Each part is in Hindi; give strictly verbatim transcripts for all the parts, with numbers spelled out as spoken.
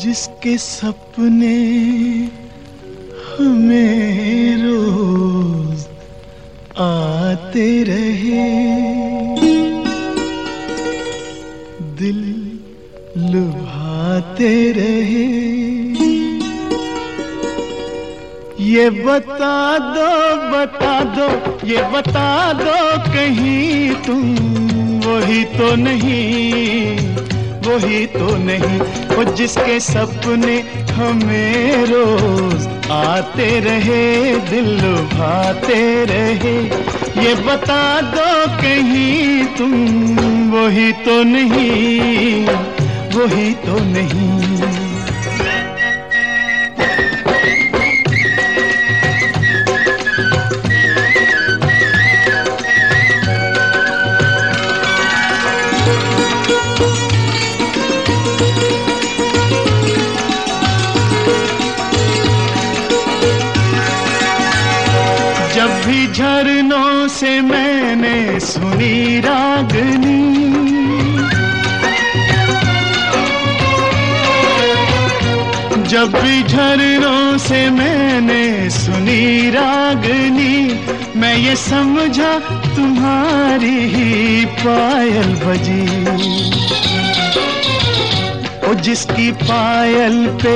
जिसके सपने हमें रोज आते रहे, दिल लुभाते रहे। ये बता दो बता दो ये बता दो कहीं तुम वही तो नहीं, वही तो नहीं। वो जिसके सपने हमें रोज आते रहे, दिल लुभाते रहे। ये बता दो कहीं तुम वही तो नहीं, वही तो नहीं। जब भी झरनों से मैंने सुनी रागनी, जब भी झरनों से मैंने सुनी रागनी, मैं ये समझा तुम्हारी ही पायल बजी। ओ जिसकी पायल पे,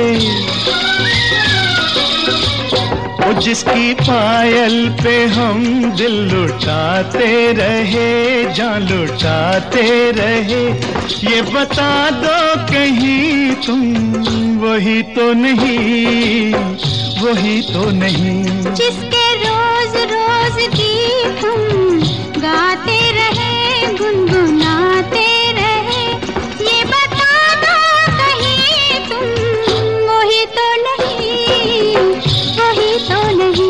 ओ जिसकी पायल पे हम दिल लुटाते रहे, जान लुटाते रहे। ये बता दो कहीं तुम वही तो नहीं, वही तो नहीं। जिसके रोज रोज गीत तुम गाते रहे, गुनगुनाते रहे। ये बता दो कहीं तुम वही तो नहीं, वही तो नहीं।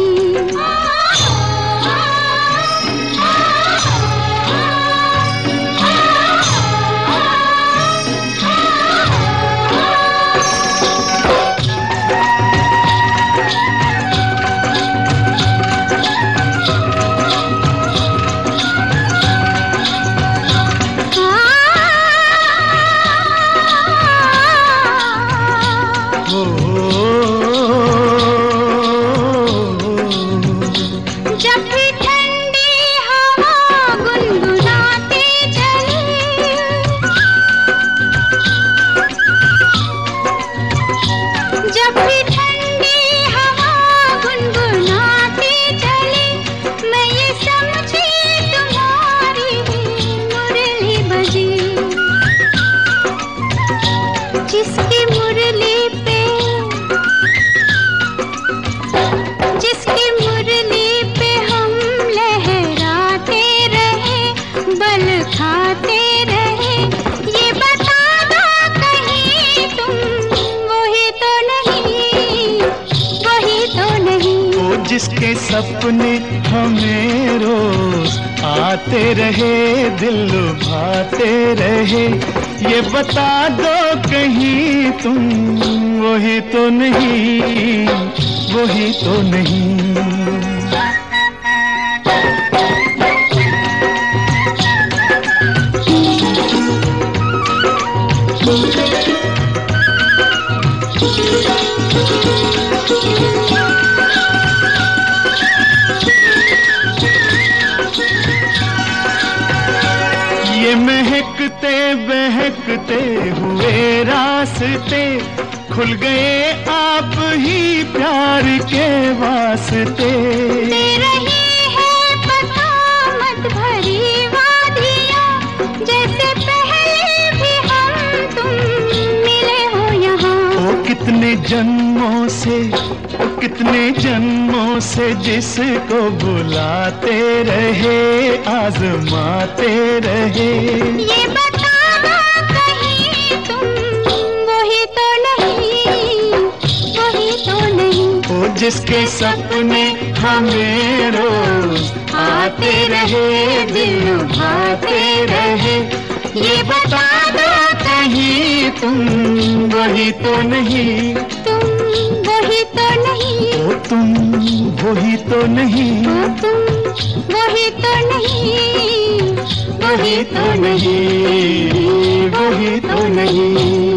जब भी ठंडी हवा गुनगुनाते चले, जब भी ठंडी हवा गुनगुनाते चले, मैं ये समझी तुम्हारी मुरली बजी। जिसकी मुरली पे, जिसकी मुरली पे हम लहराते रहे, बल खाते रहे। ये बता दो कहीं तुम वही तो नहीं, वही तो नहीं। वो जिसके सपने हमें रोज आते रहे, दिल लुभाते रहे। ये बता दो कहीं तुम वही तो नहीं, वही तो नहीं। ये महकते बहकते हुए रास्ते खुल गए आप ही प्यार के वास्ते। दे रही है बसामत भरी वादियाँ, जैसे पहले भी हम तुम मिले हो यहाँ। ओ कितने जन्मों से, ओ कितने जन्मों से जिसको बुलाते रहे, आजमाते रहे। ये बता दो कहीं तुम वही तो नहीं, वही तो नहीं। ओ जिसके सपने हमें रोज आते रहे, दिल लुभाते रहे। ये बता दो कहीं तुम वही तो नहीं, तुम वही तो नहीं। ओ तुम वही तो नहीं, ओ तुम वही तो नहीं, वही तो नहीं, वही तो नहीं।